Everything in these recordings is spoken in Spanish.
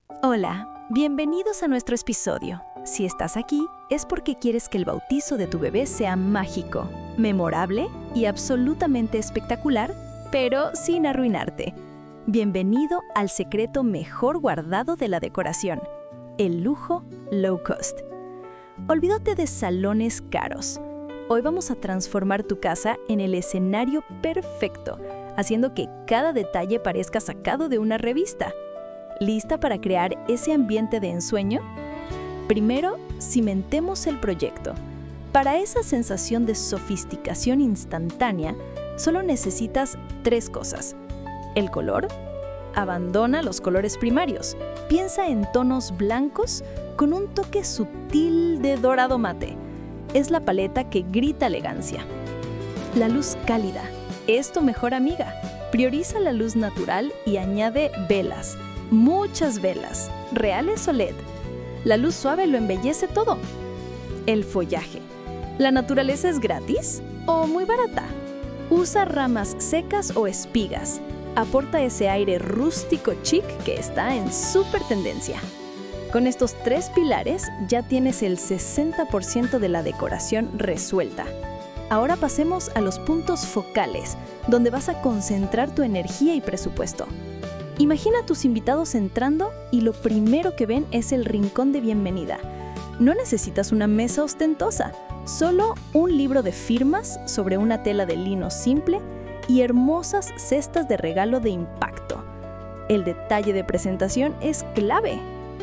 Hola, bienvenidos a nuestro episodio. Si estás aquí, es porque quieres que el bautizo de tu bebé sea mágico, memorable y absolutamente espectacular, pero sin arruinarte. Bienvenido al secreto mejor guardado de la decoración, el lujo low cost. Olvídate de salones caros. Hoy vamos a transformar tu casa en el escenario perfecto, haciendo que cada detalle parezca sacado de una revista. ¿Lista para crear ese ambiente de ensueño? Primero, cimentemos el proyecto. Para esa sensación de sofisticación instantánea, solo necesitas 3 cosas. El color. Abandona los colores primarios. Piensa en tonos blancos con un toque sutil de dorado mate. Es la paleta que grita elegancia. La luz cálida es tu mejor amiga. Prioriza la luz natural y añade velas. Muchas velas, reales o LED. La luz suave lo embellece todo. El follaje. ¿La naturaleza es gratis o muy barata? Usa ramas secas o espigas. Aporta ese aire rústico chic que está en súper tendencia. Con estos 3 pilares ya tienes el 60% de la decoración resuelta. Ahora pasemos a los puntos focales, donde vas a concentrar tu energía y presupuesto. Imagina a tus invitados entrando y lo primero que ven es el rincón de bienvenida. No necesitas una mesa ostentosa, solo un libro de firmas sobre una tela de lino simple y hermosas cestas de regalo de impacto. El detalle de presentación es clave.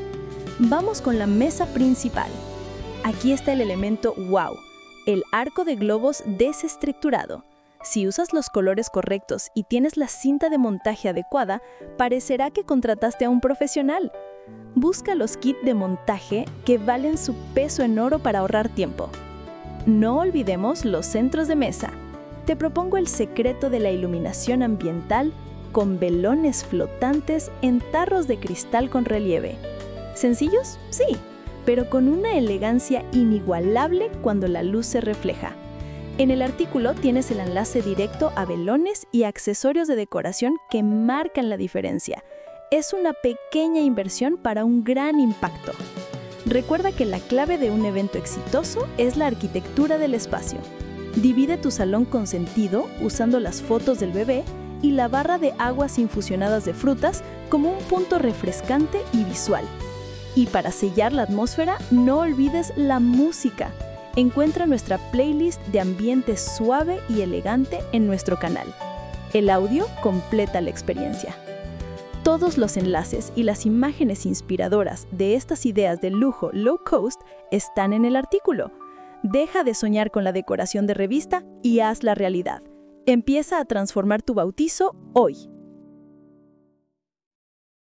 Vamos con la mesa principal. Aquí está el elemento wow, el arco de globos desestructurado. Si usas los colores correctos y tienes la cinta de montaje adecuada, parecerá que contrataste a un profesional. Busca los kits de montaje que valen su peso en oro para ahorrar tiempo. No olvidemos los centros de mesa. Te propongo el secreto de la iluminación ambiental con velones flotantes en tarros de cristal con relieve. ¿Sencillos? Sí, pero con una elegancia inigualable cuando la luz se refleja. En el artículo tienes el enlace directo a velones y accesorios de decoración que marcan la diferencia. Es una pequeña inversión para un gran impacto. Recuerda que la clave de un evento exitoso es la arquitectura del espacio. Divide tu salón con sentido usando las fotos del bebé y la barra de aguas infusionadas de frutas como un punto refrescante y visual. Y para sellar la atmósfera, no olvides la música. Encuentra nuestra playlist de ambiente suave y elegante en nuestro canal. El audio completa la experiencia. Todos los enlaces y las imágenes inspiradoras de estas ideas de lujo low cost están en el artículo. Deja de soñar con la decoración de revista y hazla realidad. Empieza a transformar tu bautizo hoy.